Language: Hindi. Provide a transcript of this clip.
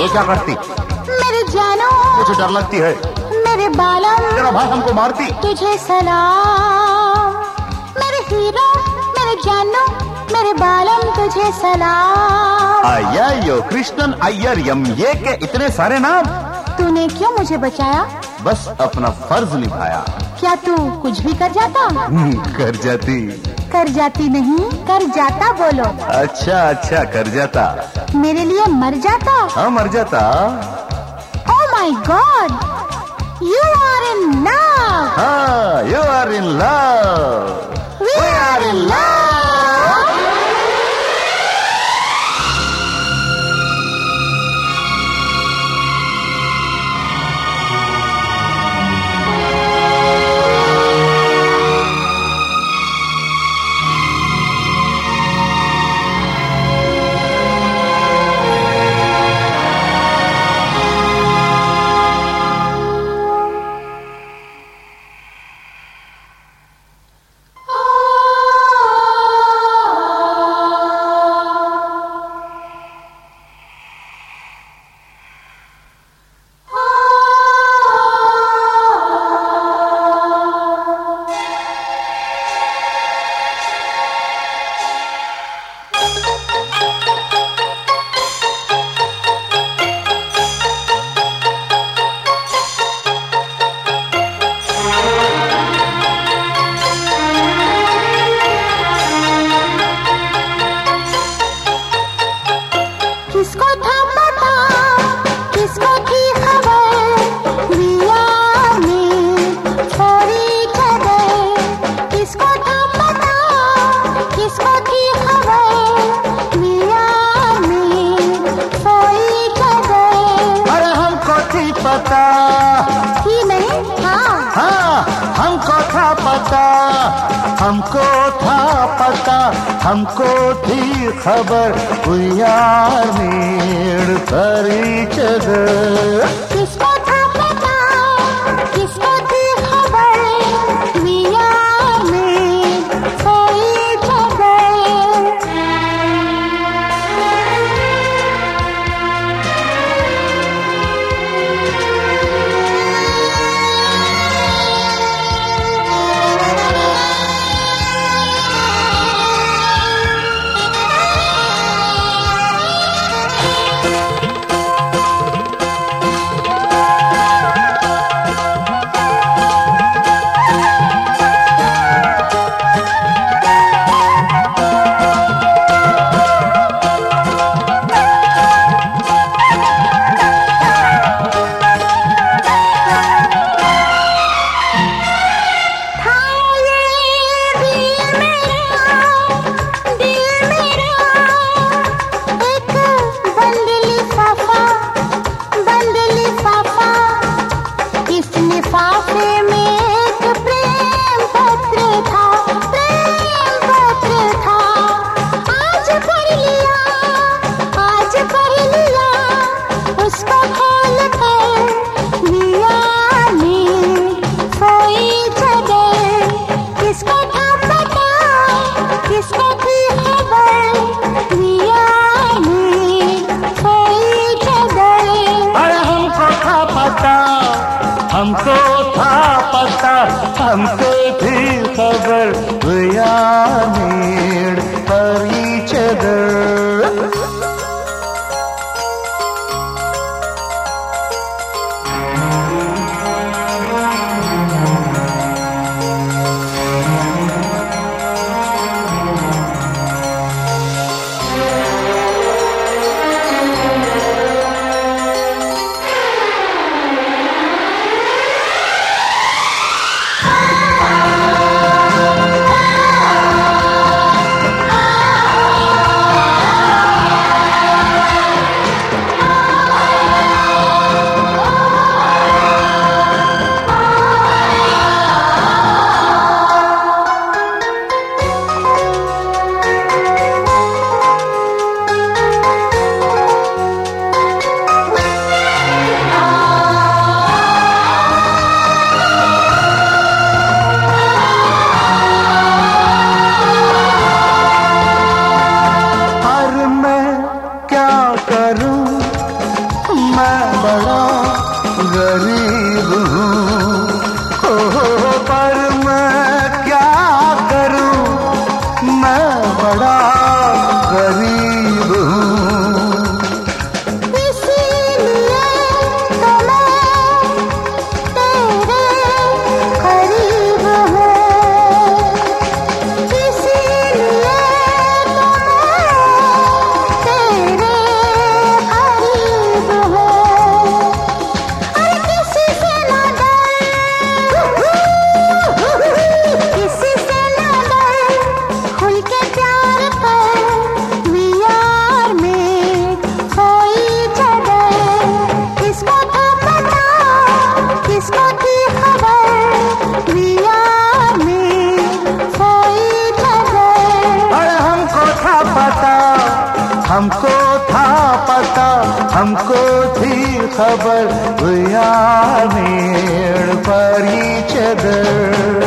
ये क्या करती? मेरे जानो, मुझे डर लगती है। मेरे बालम, तेरा भाई हमको मारती। तुझे सलाम। मेरे हीरो, मेरे जानो, मेरे बालम, तुझे सलाम। अय्यो कृष्णन अय्यर ये के इतने सारे नाम। तूने क्यों मुझे बचाया? बस अपना फर्ज निभाया। क्या तू कुछ भी कर जाता? कर जाती। कर जाती नहीं, कर जाता बोलो। अच्छा कर जाता। मेरे लिए मर जाता? हाँ मर जाता। Oh my God, you are in love. हाँ you are in love. We are in love. किसको था पता, किसको थी खबर, रिया में छोड़ी खबर। किसको था पता, किसको थी खबर, रिया में छोड़ी खबर। अरे हमको थी पता। थी नहीं? हाँ हमको था पता। हमको था पता, हमको थी खबर। We are near for each other. किसको था पता, किसको थी खबर, we are made for each other. हमको था पता, हमको थी खबर। We are made for each other. मैं बड़ा गरीब हूँ, पर मैं क्या करूँ, मैं बड़ा गरीब हूँ। इसीलिए तो मैं तेरे करीब हूँ, इसीलिए तो मैं तेरे करीब हूँ। अरे किसी से ना डर, किसी से ना डर, खुल के प्यार कर, we are made for each other। किसको था पता, किसको थी खबर, we are made for each other। अरे हमको था पता, हमको था पता, हमको थी खबर, we are made for each other।